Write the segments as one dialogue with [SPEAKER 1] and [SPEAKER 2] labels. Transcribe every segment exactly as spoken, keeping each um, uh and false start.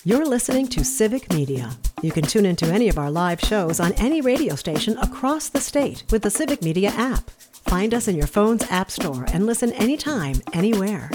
[SPEAKER 1] You're listening to Civic Media. You can tune into any of our live shows on any radio station across the state with the Civic Media app. Find us in your phone's app store and listen anytime, anywhere.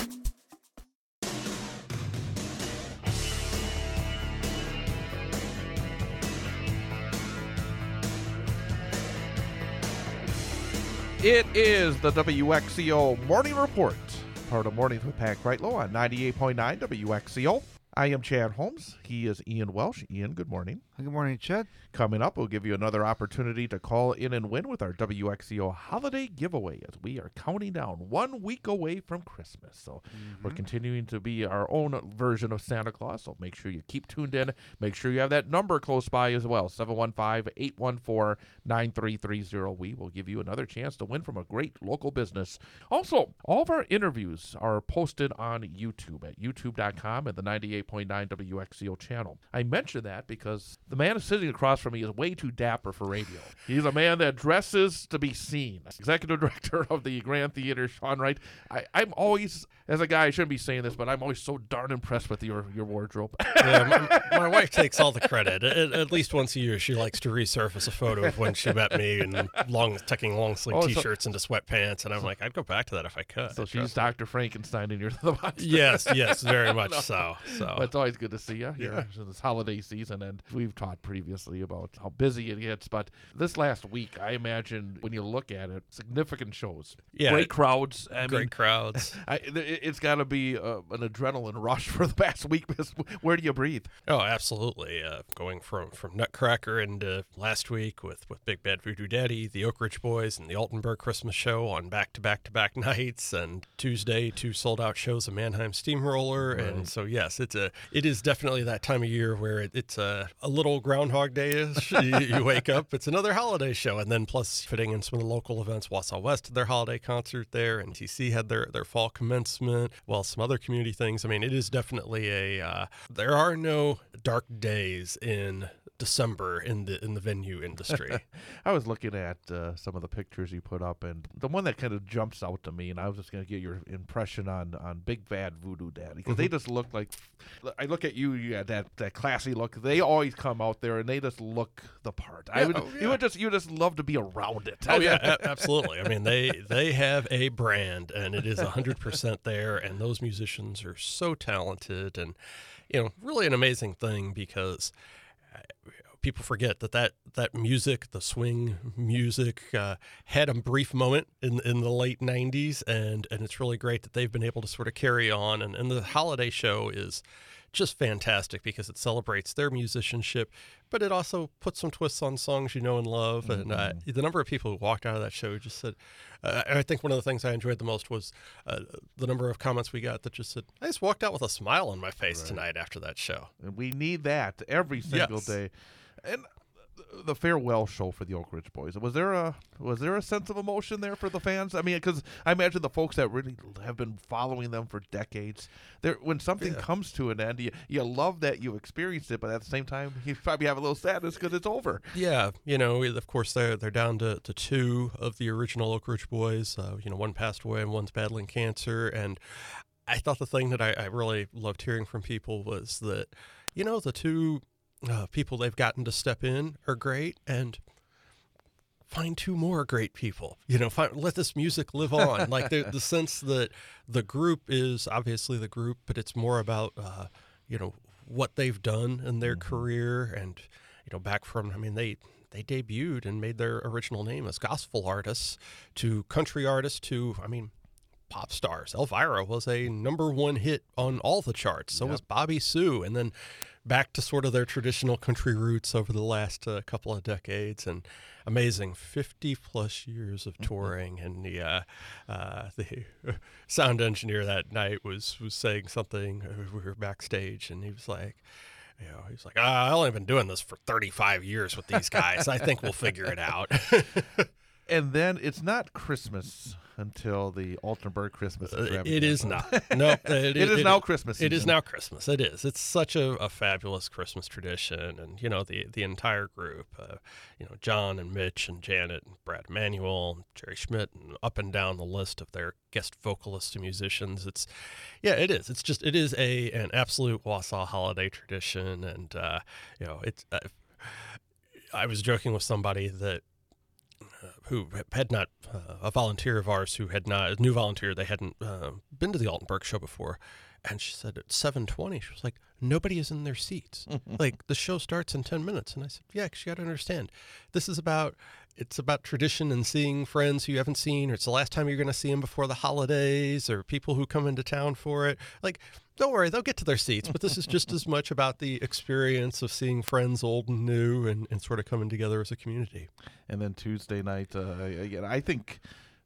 [SPEAKER 2] It is the W X C O Morning Report, part of Mornings with Pat Kreitlow on ninety-eight point nine W X C O. I am Chad Holmes. He is Ian Welsh. Ian, good morning.
[SPEAKER 3] Good morning, Chad.
[SPEAKER 2] Coming up, we'll give you another opportunity to call in and win with our W X C O holiday giveaway as we are counting down one week away from Christmas. So mm-hmm. we're continuing to be our own version of Santa Claus, so make sure you keep tuned in. Make sure you have that number close by as well, seven one five, eight one four, nine three three zero. We will give you another chance to win from a great local business. Also, all of our interviews are posted on YouTube at youtube dot com and the ninety-eight point nine W X C O channel. I mention that because the man sitting across from me is way too dapper for radio. He's a man that dresses to be seen. Executive Director of the Grand Theater, Sean Wright. I, I'm always, as a guy, I shouldn't be saying this, but I'm always so darn impressed with your, your wardrobe.
[SPEAKER 4] Yeah, my, my wife takes all the credit. At, at least once a year, she likes to resurface a photo of when she met me and long, tucking long sleeve
[SPEAKER 2] Oh, so-
[SPEAKER 4] T-shirts into sweatpants, and I'm like, I'd go back to that if I could.
[SPEAKER 2] So she's Doctor Frankenstein and you're the monster.
[SPEAKER 4] Yes, yes, very much
[SPEAKER 2] No.
[SPEAKER 4] so. So
[SPEAKER 2] But it's always good to see you here
[SPEAKER 4] Yeah.
[SPEAKER 2] in this holiday season, and we've talked previously about how busy it gets, but this last week, I imagine when you look at it, significant shows,
[SPEAKER 4] Yeah.
[SPEAKER 2] great crowds. I
[SPEAKER 4] great
[SPEAKER 2] mean,
[SPEAKER 4] crowds.
[SPEAKER 2] I, it- it's got to be uh, an adrenaline rush for the past week. Because where do you breathe?
[SPEAKER 4] Oh, absolutely. Uh, going from, from Nutcracker into last week with, with Big Bad Voodoo Daddy, the Oak Ridge Boys, and the Altenburg Christmas Show on back-to-back-to-back nights, and Tuesday, two sold-out shows of Mannheim Steamroller.
[SPEAKER 2] Right.
[SPEAKER 4] And so, yes, it's a it is definitely that time of year where it, it's a, a little Groundhog Day-ish. you, you wake up, it's another holiday show, and then plus fitting in some of the local events. Wausau West had their holiday concert there, and T C had their, their fall commencement, well, some other community things. I mean, it is definitely a, uh, there are no dark days in December in the in the venue industry.
[SPEAKER 2] I was looking at uh, some of the pictures you put up, and the one that kind of jumps out to me, and I was just going to get your impression on, on Big Bad Voodoo Daddy, because
[SPEAKER 4] Mm-hmm.
[SPEAKER 2] they just look like, I look at you, you got that, that classy look. They always come out there, and they just look the part. I
[SPEAKER 4] Yeah,
[SPEAKER 2] would,
[SPEAKER 4] oh,
[SPEAKER 2] You
[SPEAKER 4] yeah.
[SPEAKER 2] would just you just love to be around it.
[SPEAKER 4] Oh yeah, a- absolutely. I mean, they they have a brand, and it is one hundred percent there, and those musicians are so talented, and you know, really an amazing thing, because uh, people forget that that, that music, the swing music, uh, had a brief moment in in the late nineties, and, and it's really great that they've been able to sort of carry on, and, and the holiday show is just fantastic because it celebrates their musicianship, but it also puts some twists on songs you know and love. And uh, the number of people who walked out of that show just said, uh, I think one of the things I enjoyed the most was uh, the number of comments we got that just said, I just walked out with a smile on my face
[SPEAKER 2] Right.
[SPEAKER 4] tonight after that show.
[SPEAKER 2] And we need that every single
[SPEAKER 4] Yes.
[SPEAKER 2] day. And the farewell show for the Oak Ridge Boys, was there a was there a sense of emotion there for the fans? I mean, because I imagine the folks that really have been following them for decades, there when something
[SPEAKER 4] Yeah.
[SPEAKER 2] comes to an end, you, you love that you experienced it, but at the same time, you probably have a little sadness because it's over.
[SPEAKER 4] Yeah, you know, of course, they're, they're down to, to two of the original Oak Ridge Boys. Uh, you know, one passed away and one's battling cancer. And I thought the thing that I, I really loved hearing from people was that, you know, the two uh, people they've gotten to step in are great, and find two more great people. You know, find, let this music live on. Like the, the sense that the group is obviously the group, but it's more about, uh, you know, what they've done in their
[SPEAKER 2] Mm-hmm.
[SPEAKER 4] career. And, you know, back from, I mean, they, they debuted and made their original name as gospel artists to country artists to, I mean, pop stars. Elvira was a number one hit on all the charts. So
[SPEAKER 2] Yep.
[SPEAKER 4] was Bobby Sue. And then back to sort of their traditional country roots over the last uh, couple of decades. And amazing fifty plus years of touring. And the uh, uh, the sound engineer that night was, was saying something. uh, We were backstage, and he was like, you know, he's like, ah, I've only been doing this for thirty-five years with these guys. I think we'll figure it out.
[SPEAKER 2] And then it's not Christmas until the Altenburg Christmas.
[SPEAKER 4] Uh, it is not. No, it,
[SPEAKER 2] it, it is
[SPEAKER 4] it,
[SPEAKER 2] now
[SPEAKER 4] it,
[SPEAKER 2] Christmas
[SPEAKER 4] It is
[SPEAKER 2] season.
[SPEAKER 4] now Christmas. It is. It's such a, a fabulous Christmas tradition, and you know the the entire group. Uh, you know John and Mitch and Janet and Brad Emanuel and Jerry Schmidt, and up and down the list of their guest vocalists and musicians. It's yeah, it is. It's just it is a an absolute Wausau holiday tradition, and uh, you know it's. Uh, I was joking with somebody that. Uh, who had not, uh, a volunteer of ours who had not, a new volunteer, they hadn't uh, been to the Altenburg show before. And she said at seven twenty, she was like, nobody is in their seats. Like, the show starts in ten minutes. And I said, yeah, 'cause you got to understand, this is about, it's about tradition and seeing friends who you haven't seen, or it's the last time you're going to see them before the holidays, or people who come into town for it. Like, don't worry, they'll get to their seats, but this is just as much about the experience of seeing friends old and new and, and sort of coming together as a community.
[SPEAKER 2] And then Tuesday night, uh, again, I think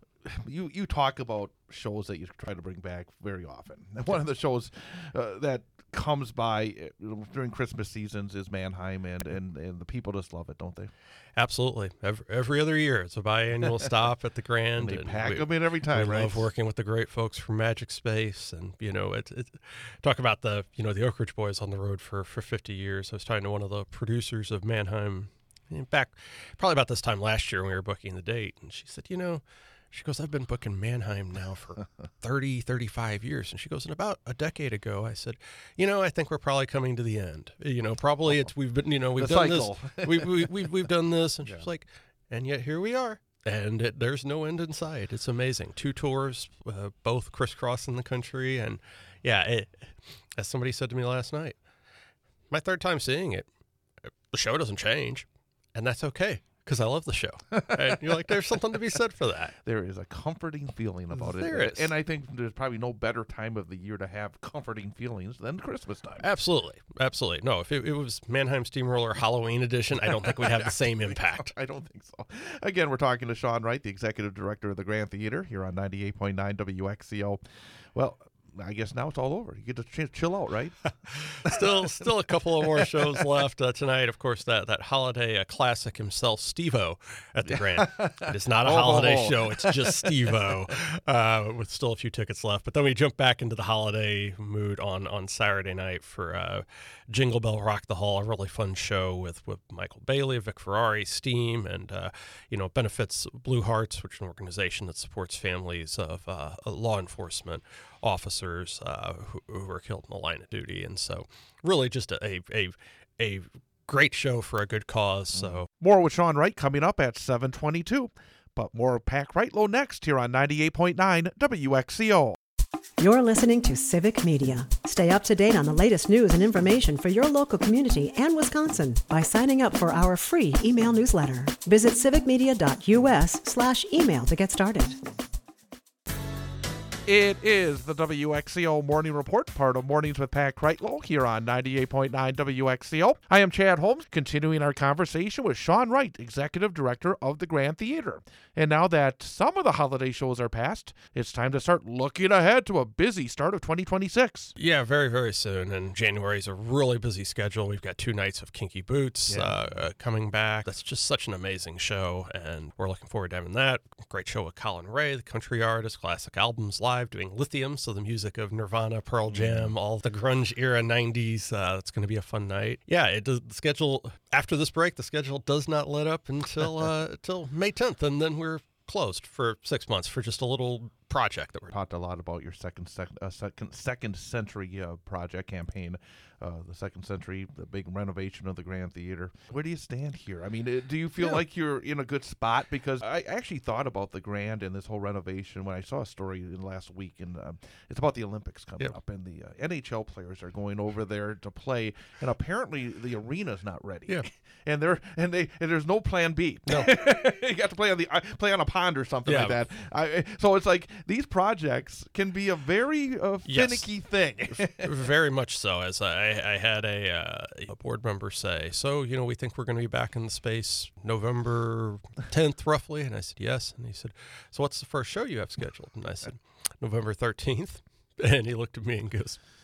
[SPEAKER 2] you you talk about shows that you try to bring back very often. One of the shows uh, that comes by during Christmas seasons is Mannheim, and, and, and the people just love it, don't they?
[SPEAKER 4] Absolutely. Every, every other year, it's a biannual stop at the Grand.
[SPEAKER 2] And they
[SPEAKER 4] and
[SPEAKER 2] pack
[SPEAKER 4] we,
[SPEAKER 2] them in every time,
[SPEAKER 4] we
[SPEAKER 2] right?
[SPEAKER 4] love working with the great folks from Magic Space, and you know, it, it talk about the you know the Oak Ridge Boys on the road for for fifty years. I was talking to one of the producers of Mannheim back probably about this time last year when we were booking the date, and she said, you know. She goes, I've been booking Mannheim now for thirty, thirty-five years. And she goes, and about a decade ago, I said, you know, I think we're probably coming to the end. You know, probably it's, we've been, you know, we've
[SPEAKER 2] The
[SPEAKER 4] done
[SPEAKER 2] cycle.
[SPEAKER 4] this. We, we, we've, we've done this. And
[SPEAKER 2] Yeah.
[SPEAKER 4] she's like, and yet here we are. And it, there's no end in sight. It's amazing. Two tours, uh, both crisscrossing the country. And yeah, it, as somebody said to me last night, my third time seeing it, the show doesn't change. And that's okay. Because I love the show. And you're like, there's something to be said for that.
[SPEAKER 2] There is a comforting feeling about
[SPEAKER 4] There
[SPEAKER 2] it.
[SPEAKER 4] is.
[SPEAKER 2] And I think there's probably no better time of the year to have comforting feelings than Christmas time.
[SPEAKER 4] Absolutely. Absolutely. No, if it, it was Mannheim Steamroller Halloween edition, I don't think we'd have the same impact.
[SPEAKER 2] I don't think so. Again, we're talking to Sean Wright, the executive director of the Grand Theater here on ninety-eight point nine W X C O. Well, I guess now it's all over. You get to ch- chill out, right?
[SPEAKER 4] Still still a couple of more shows left uh, tonight. Of course, that, that holiday uh, classic himself, Steve-O, at the Grand. It is not a
[SPEAKER 2] Oh,
[SPEAKER 4] holiday
[SPEAKER 2] oh, oh.
[SPEAKER 4] show. It's just Steve-O, uh, with still a few tickets left. But then we jump back into the holiday mood on, on Saturday night for uh, Jingle Bell Rock the Hall, a really fun show with, with Michael Bailey, Vic Ferrari, Steam, and, uh, you know, benefits Blue Hearts, which is an organization that supports families of uh, law enforcement officers uh, who, who were killed in the line of duty. And so really just a, a, a great show for a good cause. So
[SPEAKER 2] More with Sean Wright coming up at seven twenty-two. But more Pack Rightlow next here on ninety-eight point nine W X C O.
[SPEAKER 1] You're listening to Civic Media. Stay up to date on the latest news and information for your local community and Wisconsin by signing up for our free email newsletter. Visit civicmedia.us slash email to get started.
[SPEAKER 2] It is the W X C O Morning Report, part of Mornings with Pat Kreitlow here on ninety-eight point nine W X C O. I am Chad Holmes, continuing our conversation with Sean Wright, Executive Director of the Grand Theater. And now that some of the holiday shows are past, it's time to start looking ahead to a busy start of twenty twenty-six.
[SPEAKER 4] yeah, very, very soon. And January is a really busy schedule. We've got two nights of Kinky Boots
[SPEAKER 2] Yeah.
[SPEAKER 4] uh, uh, coming back. That's just such an amazing show, and we're looking forward to having that. Great show with Colin Ray, the country artist, classic albums live, doing Lithium, so the music of Nirvana, Pearl Jam, all the grunge era nineties. Uh, it's going to be a fun night. Yeah, it does, the schedule, after this break, the schedule does not let up until uh, until May tenth, and then we're closed for six months for just a little project that we're
[SPEAKER 2] Talked a lot about your second sec- uh, second second century uh, project campaign, uh, the second century, the big renovation of the Grand Theater. Where do you stand here? I mean, uh, do you feel
[SPEAKER 4] Yeah.
[SPEAKER 2] like you're in a good spot? Because I actually thought about the Grand and this whole renovation when I saw a story in last week, and um, it's about the Olympics coming
[SPEAKER 4] Yep.
[SPEAKER 2] up, and the uh, N H L players are going over there to play, and apparently the arena's not ready.
[SPEAKER 4] Yeah.
[SPEAKER 2] and they're and they and there's no plan B.
[SPEAKER 4] No.
[SPEAKER 2] You got to play on the uh, play on a pond or something
[SPEAKER 4] Yeah.
[SPEAKER 2] like that. I, so it's like these projects can be a very uh,
[SPEAKER 4] Yes.
[SPEAKER 2] finicky thing.
[SPEAKER 4] Very much so. As I, I had a, uh, a board member say, so, you know, we think we're going to be back in the space November tenth, roughly. And I said, yes. And he said, so what's the first show you have scheduled? And I said, November thirteenth. And he looked at me and goes,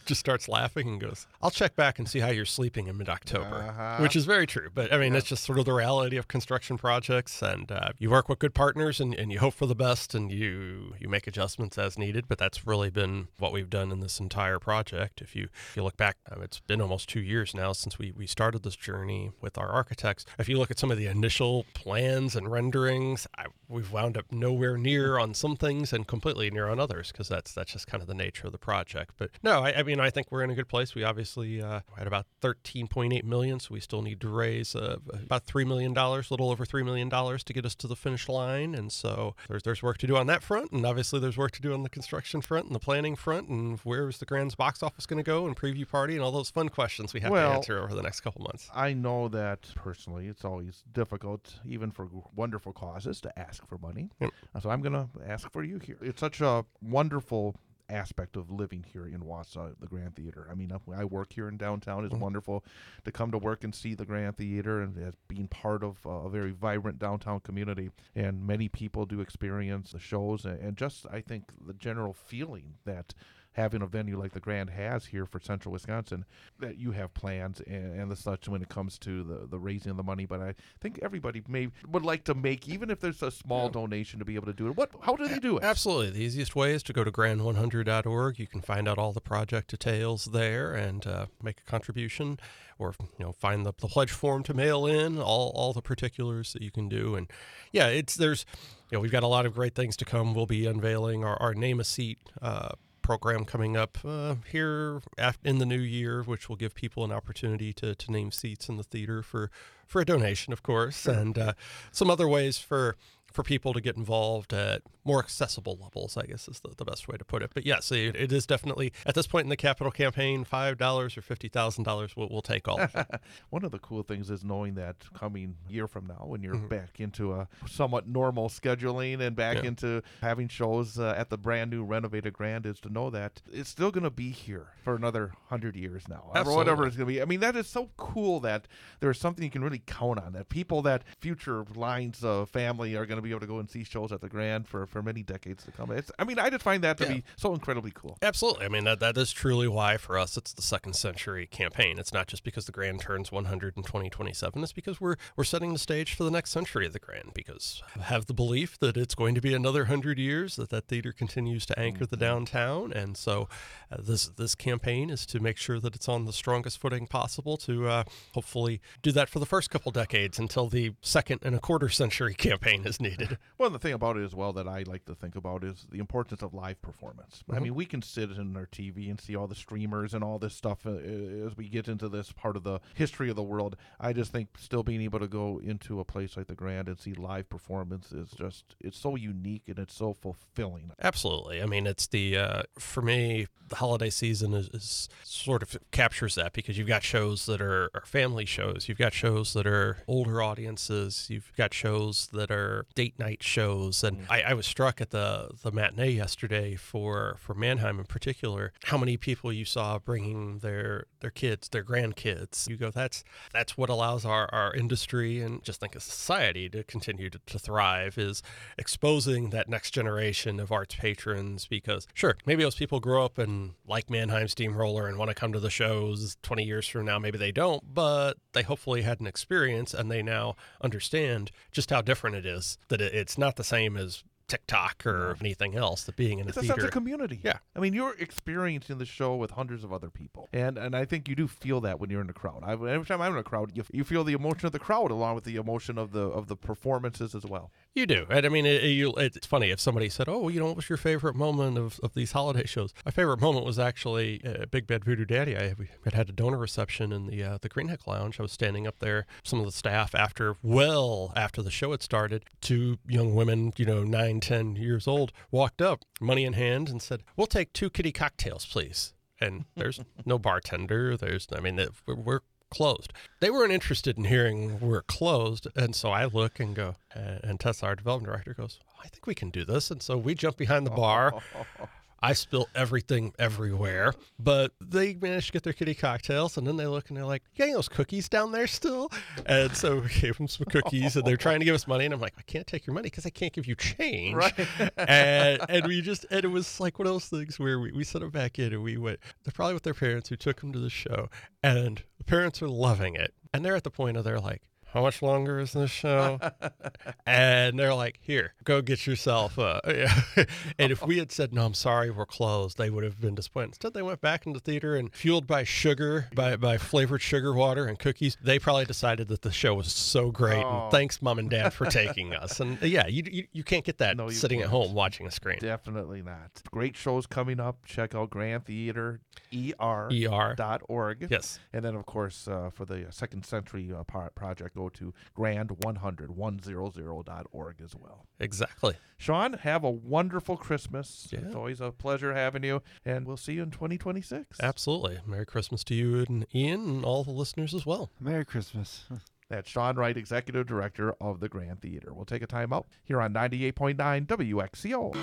[SPEAKER 4] just starts laughing and goes, I'll check back and see how you're sleeping in mid-October,
[SPEAKER 2] Uh-huh.
[SPEAKER 4] which is very true. But I mean,
[SPEAKER 2] Yeah.
[SPEAKER 4] it's just sort of the reality of construction projects, and uh, you work with good partners and, and you hope for the best, and you, you make adjustments as needed. But that's really been what we've done in this entire project. If you, if you look back, uh, it's been almost two years now since we, we started this journey with our architects. If you look at some of the initial plans and renderings, I, we've wound up nowhere near on some things and completely near on others, because that's that's just kind of the nature of the project. But no, I, I mean, I think we're in a good place. We obviously uh, had about thirteen point eight million dollars, so we still need to raise uh, about three million dollars, a little over three million dollars to get us to the finish line. And so there's, there's work to do on that front, and obviously there's work to do on the construction front and the planning front, and where's the Grand's box office going to go, and preview party, and all those fun questions we have
[SPEAKER 2] Well,
[SPEAKER 4] to answer over the next couple months.
[SPEAKER 2] I know that personally it's always difficult, even for wonderful causes, to ask for money.
[SPEAKER 4] Yep.
[SPEAKER 2] So I'm going to ask for you here. It's such a wonderful aspect of living here in Wausau, the Grand Theater. I mean, I work here in downtown. It's
[SPEAKER 4] Mhm.
[SPEAKER 2] wonderful to come to work and see the Grand Theater, and as being part of uh, a very vibrant downtown community. And many people do experience the shows, and, and just, I think, the general feeling that having a venue like the Grand has here for Central Wisconsin, that you have plans and, and the such when it comes to the, the raising of the money. But I think everybody may would like to make, even if there's a small
[SPEAKER 4] Yeah.
[SPEAKER 2] donation, to be able to do it. What? How do they do it?
[SPEAKER 4] Absolutely. The easiest way is to go to grand one hundred dot org. You can find out all the project details there and uh, make a contribution, or you know, find the, the pledge form to mail in, all all the particulars that you can do. And yeah, it's there's you know, we've got a lot of great things to come. We'll be unveiling our, our Name a Seat uh, program coming up uh, here after, in the new year, which will give people an opportunity to, to name seats in the theater for, for a donation, of course,
[SPEAKER 2] Sure.
[SPEAKER 4] and uh, some other ways for for people to get involved at more accessible levels, I guess is the, the best way to put it. But yes, it, it is definitely, at this point in the capital campaign, five dollars or fifty thousand dollars, we'll, we'll take all of it.
[SPEAKER 2] One of the cool things is knowing that coming year from now, when you're
[SPEAKER 4] Mhm.
[SPEAKER 2] back into a somewhat normal scheduling and back
[SPEAKER 4] Yeah.
[SPEAKER 2] into having shows uh, at the brand new renovated Grand, is to know that it's still going to be here for another hundred years now, or whatever
[SPEAKER 4] Absolutely.
[SPEAKER 2] it's going to be. I mean, that is so cool that there's something you can really count on, that people, that future lines of family are going to be able to go and see shows at the Grand for, for many decades to come. It's, I mean, I just find that to
[SPEAKER 4] Yeah.
[SPEAKER 2] be so incredibly cool.
[SPEAKER 4] Absolutely. I mean, that that is truly why for us it's the second century campaign. It's not just because the Grand turns one hundred in twenty twenty-seven. It's because we're we're setting the stage for the next century of the Grand, because I have the belief that it's going to be another one hundred years that that theater continues to anchor the downtown. And so uh, this this campaign is to make sure that it's on the strongest footing possible to uh, hopefully do that for the first couple decades until the second and a quarter century campaign is needed.
[SPEAKER 2] Well, the thing about it as well that I like to think about is the importance of live performance. I
[SPEAKER 4] Mhm.
[SPEAKER 2] mean, we can sit in our T V and see all the streamers and all this stuff uh, as we get into this part of the history of the world. I just think still being able to go into a place like the Grand and see live performance is just, it's so unique and it's so fulfilling.
[SPEAKER 4] Absolutely. I mean, it's the, uh, for me, the holiday season is, is sort of captures that, because you've got shows that are, are family shows. You've got shows that are older audiences. You've got shows that are date night shows. And I, I was struck at the, the matinee yesterday for, for Mannheim in particular, how many people you saw bringing their, their kids, their grandkids. You go, that's, that's what allows our, our industry and just think a society to continue to, to thrive, is exposing that next generation of arts patrons. Because sure, maybe those people grow up and like Mannheim Steamroller and want to come to the shows twenty years from now. Maybe they don't, but they hopefully had an experience and they now understand just how different it is, that it, it's not the same as TikTok or anything else, that being in a
[SPEAKER 2] It's a
[SPEAKER 4] theater.
[SPEAKER 2] sense of community.
[SPEAKER 4] Yeah.
[SPEAKER 2] I mean, you're experiencing the show with hundreds of other people. And and I think you do feel that when you're in a crowd. I, every time I'm in a crowd, you, you feel the emotion of the crowd along with the emotion of the of the performances as well.
[SPEAKER 4] You do. And I mean, it, it, you, it's funny if somebody said, oh, you know, what was your favorite moment of, of these holiday shows? My favorite moment was actually uh, Big Bad Voodoo Daddy. I we had had a donor reception in the uh, the Greenheck Lounge. I was standing up there. Some of the staff, after, well, after the show had started, two young women, you know, nine, ten years old, walked up, money in hand, and said, we'll take two kitty cocktails, please. And there's no bartender. There's, I mean, it, we're, we're closed. They weren't interested in hearing we're closed. And so I look and go, uh, and Tessa, our development director, goes, I think we can do this. And so we jump behind the bar. I spill everything everywhere, but they managed to get their kitty cocktails, and then they look and they're like, "You got those cookies down there still?" And so we gave them some cookies, and they're trying to give us money, and I'm like, "I can't take your money because I can't give you change."
[SPEAKER 2] Right.
[SPEAKER 4] and and we just and it was like one of those things where we, we sent them back in, and we went. They're probably with their parents who took them to the show, and the parents are loving it, and they're at the point of they're like, "How much longer is this show?" And they're like, "Here, go get yourself a." And if we had said, "No, I'm sorry, we're closed," they would have been disappointed. Instead, they went back into the theater, and fueled by sugar, by, by flavored sugar water and cookies, they probably decided that the show was so great.
[SPEAKER 2] Oh.
[SPEAKER 4] And thanks, Mom and Dad, for taking us. And uh, yeah, you, you you can't get that
[SPEAKER 2] No, you
[SPEAKER 4] sitting
[SPEAKER 2] can't.
[SPEAKER 4] at home watching a screen.
[SPEAKER 2] Definitely not. Great shows coming up. Check out Grand Theater, E R
[SPEAKER 4] E R.
[SPEAKER 2] dot org.
[SPEAKER 4] Yes.
[SPEAKER 2] And then, of course, uh, for the Second Century uh, par- project, go to grand one hundred, one hundred dot org as well.
[SPEAKER 4] Exactly.
[SPEAKER 2] Sean, have a wonderful Christmas.
[SPEAKER 4] Yeah.
[SPEAKER 2] It's always a pleasure having you, and we'll see you in twenty twenty-six.
[SPEAKER 4] Absolutely. Merry Christmas to you and Ian and all the listeners as well.
[SPEAKER 3] Merry Christmas.
[SPEAKER 2] That's Sean Wright, Executive Director of the Grand Theater. We'll take a time out here on ninety-eight point nine W X C O.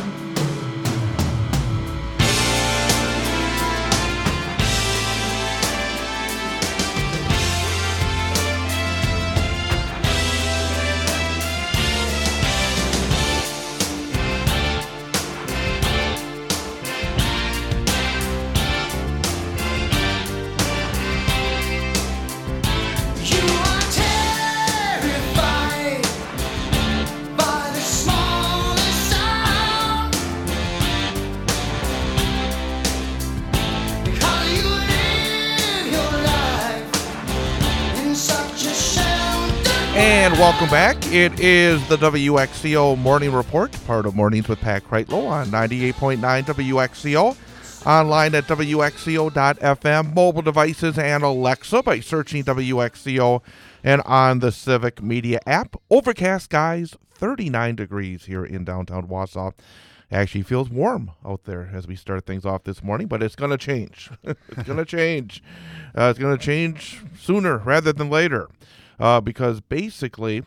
[SPEAKER 2] And welcome back. It is the W X C O Morning Report, part of Mornings with Pat Kreitlow on ninety-eight point nine W X C O. Online at W X C O dot F M, mobile devices and Alexa by searching W X C O, and on the Civic Media app. Overcast, guys, thirty-nine degrees here in downtown Wausau. Actually feels warm out there as we start things off this morning, but it's going to change. It's going to change. Uh, it's going to change sooner rather than later. Uh, because basically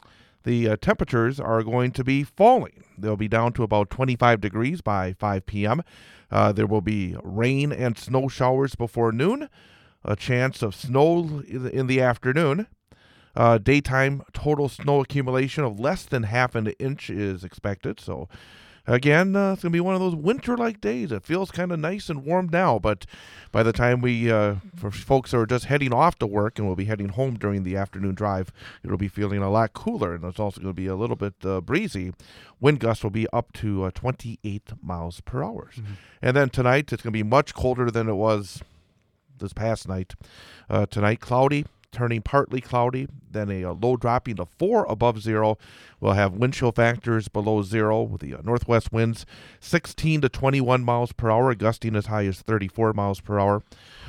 [SPEAKER 2] the uh, temperatures are going to be falling. They'll be down to about twenty-five degrees by five p.m. Uh, there will be rain and snow showers before noon, a chance of snow in the afternoon. Uh, daytime total snow accumulation of less than half an inch is expected. So, again, uh, it's going to be one of those winter-like days. It feels kind of nice and warm now, but by the time we, uh, for folks who are just heading off to work and will be heading home during the afternoon drive, it'll be feeling a lot cooler, and it's also going to be a little bit uh, breezy. Wind gusts will be up to uh, twenty-eight miles per hour. Mm-hmm. And then tonight, it's going to be much colder than it was this past night. Uh, tonight, cloudy, turning partly cloudy, then a, a low dropping to four above zero. We'll have wind chill factors below zero with the uh, northwest winds sixteen to twenty-one miles per hour, gusting as high as thirty-four miles per hour.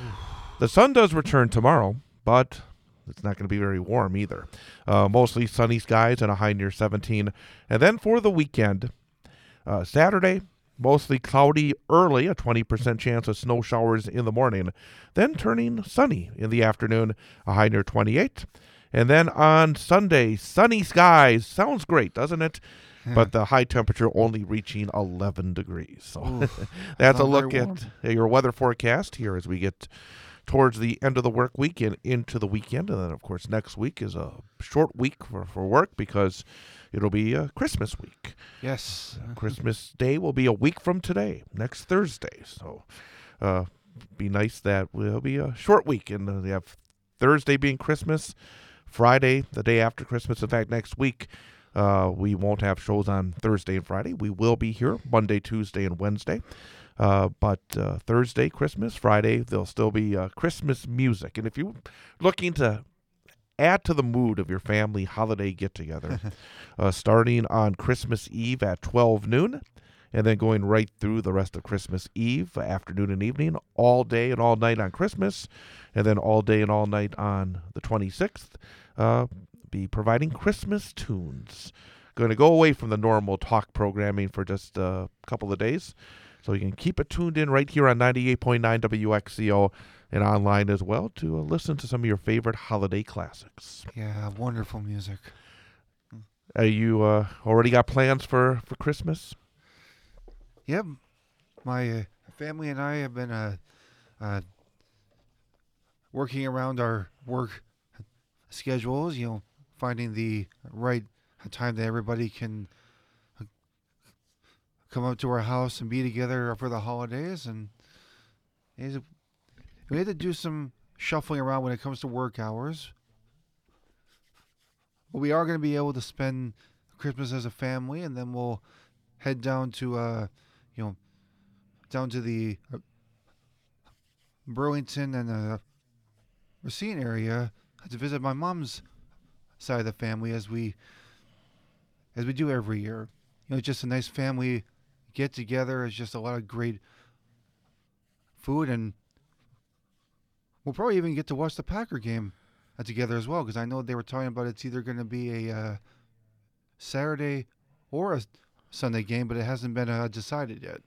[SPEAKER 2] The sun does return tomorrow, but it's not going to be very warm either. Uh, mostly sunny skies and a high near seventeen. And then for the weekend, uh, Saturday, mostly cloudy early, a twenty percent chance of snow showers in the morning, then turning sunny in the afternoon, a high near twenty-eight. And then on Sunday, sunny skies. Sounds great, doesn't it? Yeah. But the high temperature only reaching eleven degrees. So Ooh, that's a look at your weather forecast here as we get towards the end of the work week and into the weekend. And then, of course, next week is a short week for, for work because it'll be uh, Christmas week.
[SPEAKER 3] Yes.
[SPEAKER 2] Uh, Christmas Day will be a week from today, next Thursday. So uh be nice that will be a short week. And uh, we have Thursday being Christmas, Friday, the day after Christmas. In fact, next week, uh, we won't have shows on Thursday and Friday. We will be here Monday, Tuesday, and Wednesday. Uh, but uh, Thursday, Christmas, Friday, there'll still be uh, Christmas music. And if you're looking to add to the mood of your family holiday get-together, uh, starting on Christmas Eve at twelve noon, and then going right through the rest of Christmas Eve, afternoon and evening, all day and all night on Christmas, and then all day and all night on the twenty-sixth, uh, be providing Christmas tunes. Going to go away from the normal talk programming for just a couple of days, so you can keep it tuned in right here on ninety-eight point nine W X C O and online as well to uh, listen to some of your favorite holiday classics.
[SPEAKER 3] Yeah, wonderful music.
[SPEAKER 2] Are you uh, already got plans for, for Christmas?
[SPEAKER 3] Yep. my uh, family and I have been uh, uh, working around our work schedules, you know, finding the right time that everybody can uh, come up to our house and be together for the holidays. And is- we had to do some shuffling around when it comes to work hours. But we are going to be able to spend Christmas as a family, and then we'll head down to, uh, you know, down to the uh, Burlington and uh, Racine area to visit my mom's side of the family, as we as we do every year. You know, just a nice family get together. It's just a lot of great food, and we'll probably even get to watch the Packer game uh, together as well, because I know they were talking about it's either going to be a uh, Saturday or a Sunday game, but it hasn't been uh, decided yet.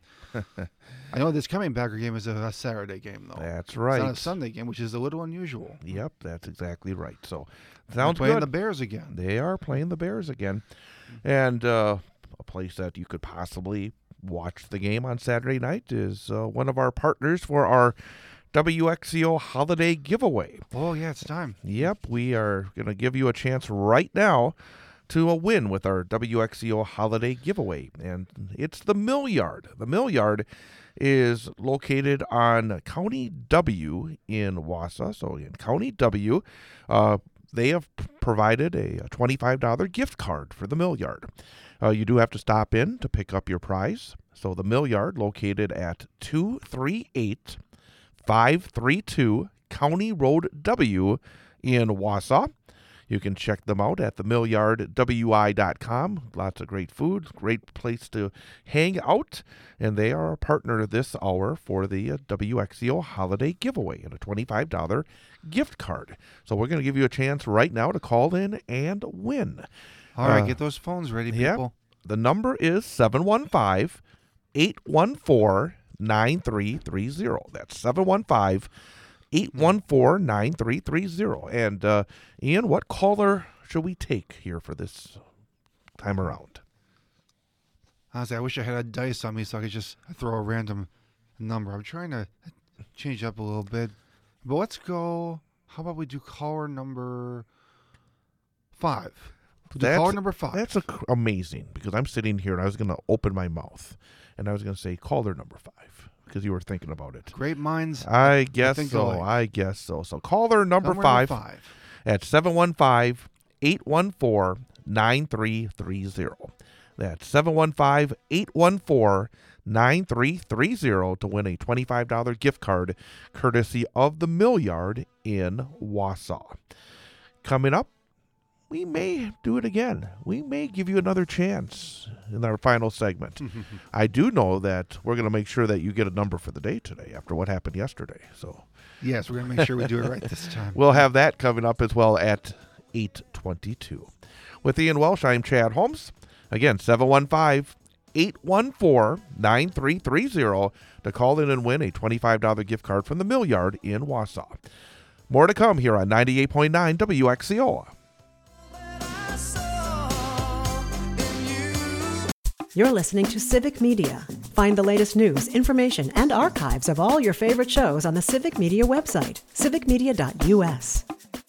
[SPEAKER 3] I know this coming Packer game is a, a Saturday game, though.
[SPEAKER 2] That's right.
[SPEAKER 3] It's not a Sunday game, which is a little unusual.
[SPEAKER 2] Yep, that's exactly right. So,
[SPEAKER 3] They're
[SPEAKER 2] sounds
[SPEAKER 3] playing
[SPEAKER 2] good.
[SPEAKER 3] the Bears again.
[SPEAKER 2] They are playing the Bears again. And uh, a place that you could possibly watch the game on Saturday night is uh, one of our partners for our W X C O holiday giveaway.
[SPEAKER 3] Oh, yeah, it's time.
[SPEAKER 2] Yep, we are going to give you a chance right now to a win with our W X C O holiday giveaway. And it's the Mill Yard. The Mill Yard is located on County W in Wausau. So in County W, uh, they have p- provided a twenty-five dollars gift card for the Mill Yard. Uh, you do have to stop in to pick up your prize. So the Mill Yard, located at two three eight five three two County Road W in Wausau. You can check them out at the mill yard w i dot com. Lots of great food, great place to hang out. And they are a partner this hour for the uh, W X C O holiday giveaway and a twenty-five dollars gift card. So we're going to give you a chance right now to call in and win.
[SPEAKER 3] All right,
[SPEAKER 2] Uh,
[SPEAKER 3] get those phones ready,
[SPEAKER 2] yep.
[SPEAKER 3] people.
[SPEAKER 2] The number is seven one five, eight one four, nine three three zero. That's seven one five, eight one four, nine three three zero. And, uh, Ian, what caller should we take here for this time around?
[SPEAKER 3] Honestly, I wish I had a dice on me so I could just throw a random number. I'm trying to change up a little bit. But let's go. How about we do caller number five? We'll do
[SPEAKER 2] That's-
[SPEAKER 3] caller number five.
[SPEAKER 2] That's a, amazing, because I'm sitting here and I was going to open my mouth and I was going to say caller number five because you were thinking about it.
[SPEAKER 3] Great minds.
[SPEAKER 2] I guess
[SPEAKER 3] think
[SPEAKER 2] so.
[SPEAKER 3] alike.
[SPEAKER 2] I guess so. So caller number
[SPEAKER 3] Number
[SPEAKER 2] five,
[SPEAKER 3] five.
[SPEAKER 2] at seven one five, eight one four, nine three three zero. That's seven one five, eight one four, nine three three zero to win a twenty-five dollars gift card courtesy of the Mill Yard in Wausau. Coming up, we may do it again. We may give you another chance in our final segment. I do know that we're going to make sure that you get a number for the day today after what happened yesterday. So
[SPEAKER 3] Yes, we're going to make sure we do it right this time.
[SPEAKER 2] we'll have that coming up as well at eight twenty-two. With Ian Welsh, I'm Chad Holmes. Again, seven one five, eight one four, nine three three zero to call in and win a twenty-five dollars gift card from the Mill Yard in Wausau. More to come here on ninety-eight point nine W X C O.
[SPEAKER 1] You're listening to Civic Media. Find the latest news, information, and archives of all your favorite shows on the Civic Media website, civic media dot u s.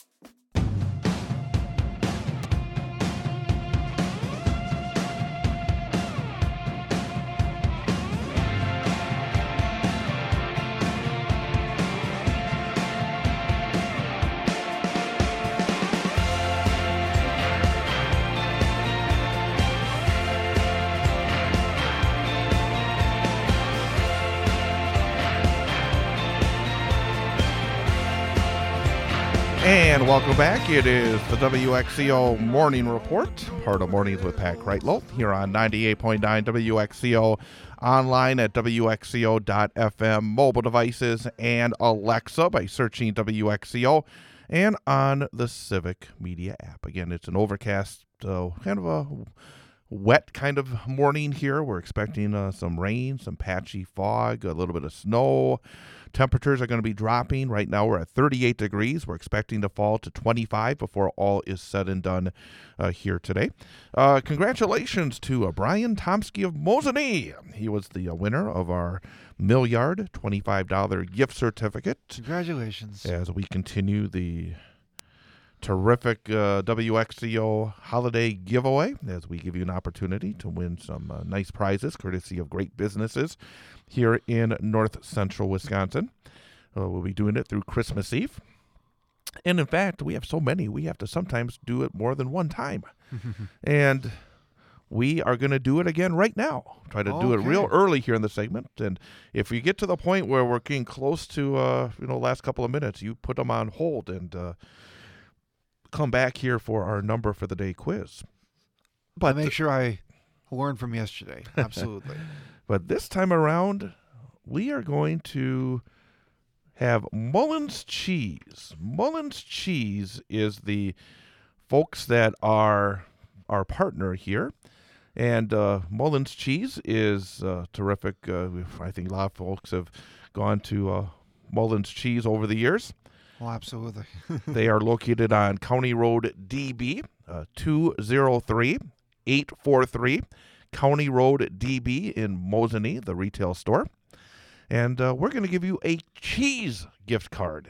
[SPEAKER 2] And welcome back. It is the W X C O Morning Report, part of Mornings with Pat Kreitlow, here on ninety-eight point nine W X C O, online at W X C O dot F M, mobile devices, and Alexa by searching W X C O, and on the Civic Media app. Again, it's an overcast, uh, kind of a wet kind of morning here. We're expecting uh, some rain, some patchy fog, a little bit of snow Temperatures are going to be dropping. Right now we're at thirty-eight degrees. We're expecting to fall to twenty-five before all is said and done uh, here today. Uh, congratulations to uh, Brian Tomsky of Mosinee. He was the uh, winner of our Milliard twenty-five dollars gift certificate.
[SPEAKER 3] Congratulations.
[SPEAKER 2] As we continue the terrific uh, W X C O holiday giveaway, as we give you an opportunity to win some uh, nice prizes courtesy of great businesses here in north central Wisconsin. Uh, we'll be doing it through Christmas Eve. And in fact, we have so many, we have to sometimes do it more than one time. And we are going to do it again right now. Try to do it
[SPEAKER 3] Okay.
[SPEAKER 2] real early here in the segment. And if we get to the point where we're getting close to, uh, you know, last couple of minutes, you put them on hold and uh, come back here for our number for the day quiz.
[SPEAKER 3] But make sure I learn from yesterday. Absolutely.
[SPEAKER 2] But this time around, we are going to have Mullins Cheese. Mullins Cheese is the folks that are our partner here. And uh, Mullins Cheese is uh, terrific. Uh, I think a lot of folks have gone to uh, Mullins Cheese over the years.
[SPEAKER 3] Well, absolutely.
[SPEAKER 2] They are located on County Road D B, uh, two oh three, eight four three, County Road D B in Mosinee, the retail store. And uh, we're going to give you a cheese gift card.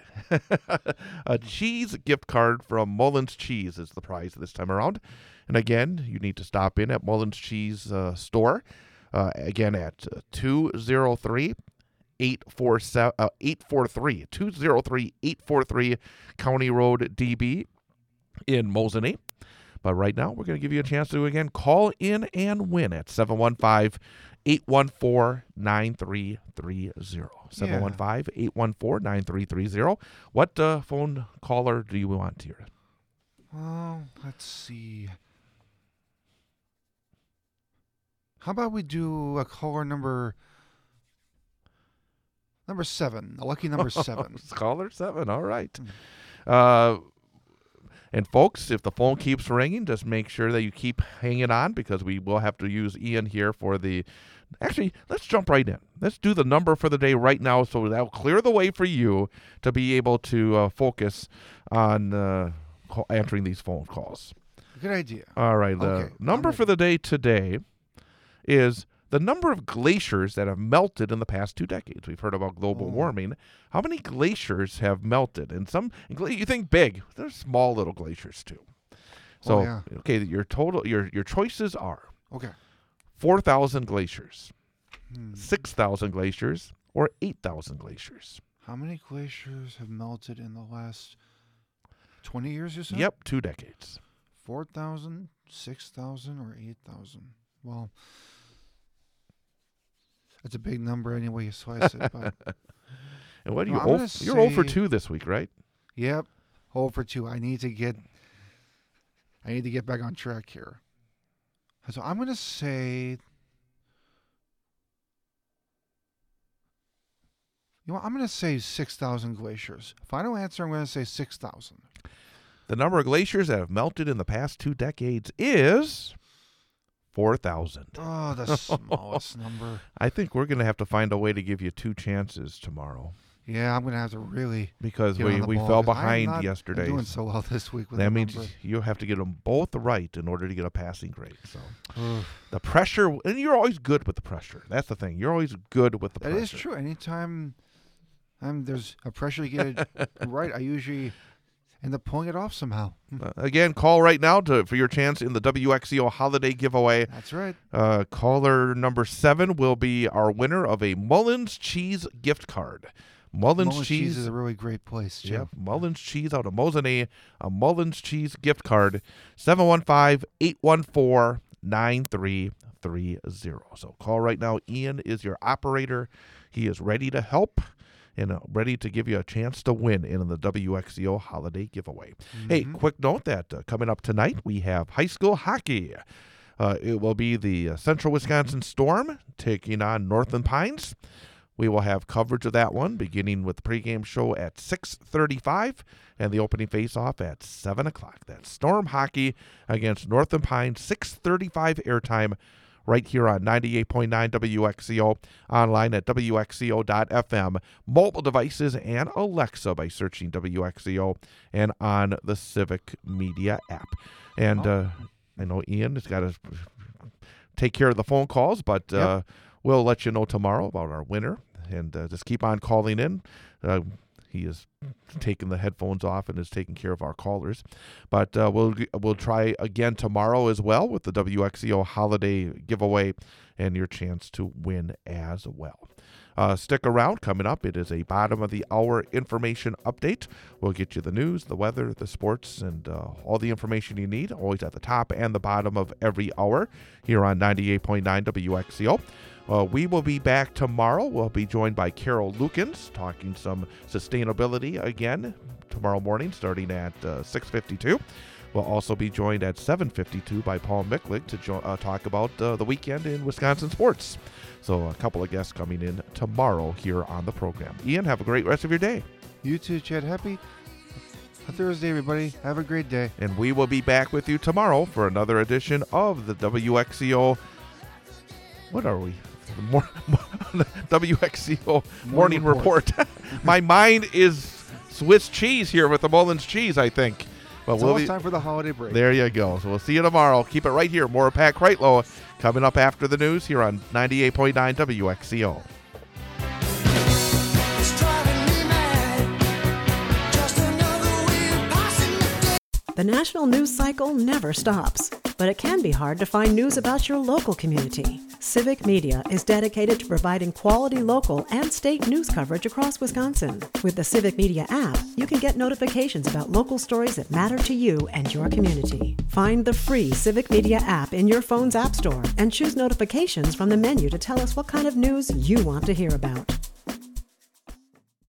[SPEAKER 2] A cheese gift card from Mullins Cheese is the prize this time around. And again, you need to stop in at Mullins Cheese uh, store. Uh, again, at uh, two oh three, eight four three, two oh three, eight four three County Road D B in Mosinee. But right now, we're going to give you a chance to, again, call in and win at seven one five, eight one four, nine three three zero. seven one five, eight one four, nine three three zero. What uh, phone caller do you want here?
[SPEAKER 3] Well, let's see. How about we do a caller number number seven, a lucky number seven.
[SPEAKER 2] Caller seven, all right. Uh, and folks, if the phone keeps ringing, just make sure that you keep hanging on because we will have to use Ian here for the... Actually, let's jump right in. Let's do the number for the day right now so that'll clear the way for you to be able to uh, focus on uh, call, answering these phone calls.
[SPEAKER 3] Good idea.
[SPEAKER 2] All right. The
[SPEAKER 3] Okay,
[SPEAKER 2] number
[SPEAKER 3] I'm
[SPEAKER 2] for the day today is the number of glaciers that have melted in the past two decades. We've heard about global
[SPEAKER 3] Oh.
[SPEAKER 2] warming. How many glaciers have melted? And some, you think big, there's small little glaciers too. So,
[SPEAKER 3] Oh, yeah.
[SPEAKER 2] okay, your total, your your choices are
[SPEAKER 3] Okay.
[SPEAKER 2] four thousand glaciers,
[SPEAKER 3] Hmm.
[SPEAKER 2] six thousand glaciers, or eight thousand glaciers.
[SPEAKER 3] How many glaciers have melted in the last twenty years or so?
[SPEAKER 2] Yep, two decades.
[SPEAKER 3] four thousand, six thousand, or eight thousand? Well, it's a big number any way you slice it. But
[SPEAKER 2] And what do
[SPEAKER 3] No,
[SPEAKER 2] you?
[SPEAKER 3] I'm
[SPEAKER 2] oh,
[SPEAKER 3] gonna
[SPEAKER 2] you're zero for
[SPEAKER 3] say-
[SPEAKER 2] two this week, right?
[SPEAKER 3] yep, zero for two. I need to get. I need to get back on track here. So I'm gonna say. You know, what, I'm gonna say six thousand glaciers. Final answer. I'm gonna say six thousand.
[SPEAKER 2] The number of glaciers that have melted in the past two decades is four thousand.
[SPEAKER 3] Oh, the smallest number.
[SPEAKER 2] I think we're going to have to find a way to give you two chances tomorrow
[SPEAKER 3] Yeah, I'm gonna have to really.
[SPEAKER 2] because
[SPEAKER 3] get
[SPEAKER 2] we,
[SPEAKER 3] on the
[SPEAKER 2] we
[SPEAKER 3] ball,
[SPEAKER 2] fell
[SPEAKER 3] 'cause I'm
[SPEAKER 2] behind
[SPEAKER 3] not
[SPEAKER 2] yesterday.
[SPEAKER 3] Doing so well this week with
[SPEAKER 2] That
[SPEAKER 3] the
[SPEAKER 2] means
[SPEAKER 3] number.
[SPEAKER 2] you have to get them both right in order to get a passing grade. So
[SPEAKER 3] Ugh.
[SPEAKER 2] the pressure, and you're always good with the pressure. That's the thing. You're always good with the
[SPEAKER 3] That
[SPEAKER 2] pressure.
[SPEAKER 3] is true. Anytime um, there's a pressure to get it right, I usually end up pulling it off somehow.
[SPEAKER 2] Uh, again, call right now to for your chance in the W X C O holiday giveaway.
[SPEAKER 3] That's right.
[SPEAKER 2] Uh, caller number seven will be our winner of a Mullins Cheese gift card. Mullins,
[SPEAKER 3] Mullins
[SPEAKER 2] Cheese,
[SPEAKER 3] cheese is a really great place, too.
[SPEAKER 2] yep, Mullins Cheese out of Mosinee, a Mullins Cheese gift card, seven one five, eight one four, nine three three zero. So call right now. Ian is your operator. He is ready to help and uh, ready to give you a chance to win in the W X C O holiday giveaway. Hey,
[SPEAKER 3] Mhm.
[SPEAKER 2] quick note that uh, coming up tonight, we have high school hockey. Uh, it will be the uh, Central Wisconsin Storm taking on Northland Pines. We will have coverage of that one, beginning with the pregame show at six thirty-five and the opening face-off at seven o'clock. That's Storm Hockey against Northland Pines, six thirty-five airtime right here on ninety-eight point nine W X C O, online at W X C O dot F M, mobile devices, and Alexa by searching W X C O, and on the Civic Media app. And uh, I know Ian has got to take care of the phone calls, but uh, yep. we'll let you know tomorrow about our winner. And uh, just keep on calling in. Uh, he is taking the headphones off and is taking care of our callers. But uh, we'll we'll try again tomorrow as well with the W X C O holiday giveaway and your chance to win as well. Uh, stick around. Coming up, it is a bottom of the hour information update. We'll get you the news, the weather, the sports, and uh, all the information you need, always at the top and the bottom of every hour here on ninety-eight point nine W X C O. Uh, we will be back tomorrow. We'll be joined by Carol Lukens talking some sustainability again tomorrow morning starting at uh, six fifty-two. We'll also be joined at seven fifty-two by Paul Micklig to jo- uh, talk about uh, the weekend in Wisconsin sports. So a couple of guests coming in tomorrow here on the program. Ian, have a great rest of your day.
[SPEAKER 3] You too, Chad. Happy Thursday, everybody. Have a great day.
[SPEAKER 2] And we will be back with you tomorrow for another edition of the W X C O. What are we? More, more, W X C O Morning, Morning Report. Report. My mind is Swiss cheese here with the Mullins cheese, I think. But
[SPEAKER 3] it's
[SPEAKER 2] we'll
[SPEAKER 3] almost
[SPEAKER 2] be,
[SPEAKER 3] time for the holiday break.
[SPEAKER 2] There you go. So we'll see you tomorrow. Keep it right here. More Pat Kreitlow coming up after the news here on ninety-eight point nine W X C O.
[SPEAKER 1] The national news cycle never stops, but it can be hard to find news about your local community. Civic Media is dedicated to providing quality local and state news coverage across Wisconsin. With the Civic Media app, you can get notifications about local stories that matter to you and your community. Find the free Civic Media app in your phone's app store and choose notifications from the menu to tell us what kind of news you want to hear about.